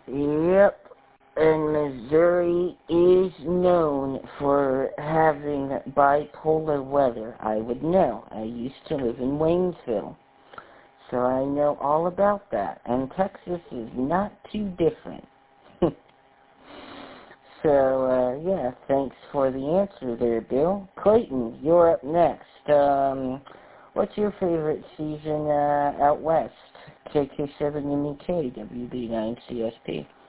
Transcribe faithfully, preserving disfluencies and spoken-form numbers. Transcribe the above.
Yep. And Missouri is known for having bipolar weather. I would know. I used to live in Waynesville. So I know all about that. And Texas is not too different. So, uh, yeah, thanks for the answer there, Bill. Clayton, you're up next. Um, what's your favorite season uh, out west? K K seven M E K, W B nine C S P.